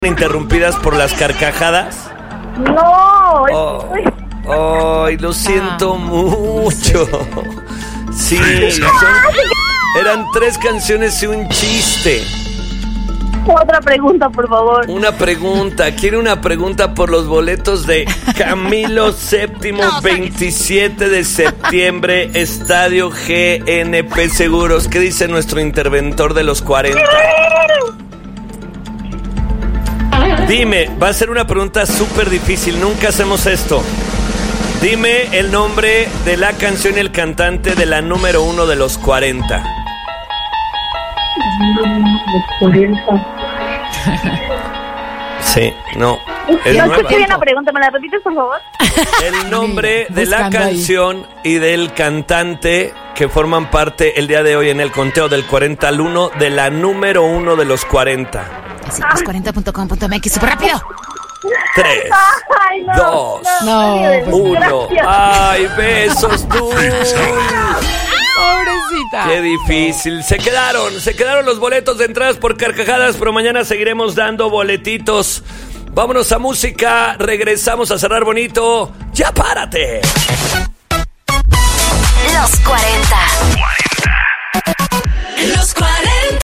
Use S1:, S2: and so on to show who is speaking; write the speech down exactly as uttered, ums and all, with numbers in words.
S1: interrumpidas por las carcajadas?
S2: No.
S1: Oh, oh, lo siento mucho. Sí, son, eran tres canciones y un chiste.
S2: Otra pregunta, por favor.
S1: Una pregunta, quiere una pregunta por los boletos de Camilo séptimo, no, veintisiete de septiembre, Estadio G N P Seguros. ¿Qué dice nuestro interventor de los cuarenta? Dime, va a ser una pregunta súper difícil, nunca hacemos esto. Dime el nombre de la canción y el cantante de la número uno de los cuarenta. Sí, no.
S2: Es no escuché bien la pregunta, ¿me la repites, por favor?
S1: El nombre de la canción ahí y del cantante que forman parte el día de hoy en el conteo del cuarenta al uno de la número uno de los cuarenta.
S3: Así, pues cuarenta punto com punto m x, súper rápido.
S1: Tres,
S2: Ay, no,
S1: dos,
S2: no,
S1: uno. Ay, besos tú.
S3: Pobrecita.
S1: Qué difícil. Se quedaron, se quedaron los boletos de entradas por carcajadas, pero mañana seguiremos dando boletitos. Vámonos a música, regresamos a cerrar bonito. ¡Ya párate!
S4: Los cuarenta. Los cuarenta.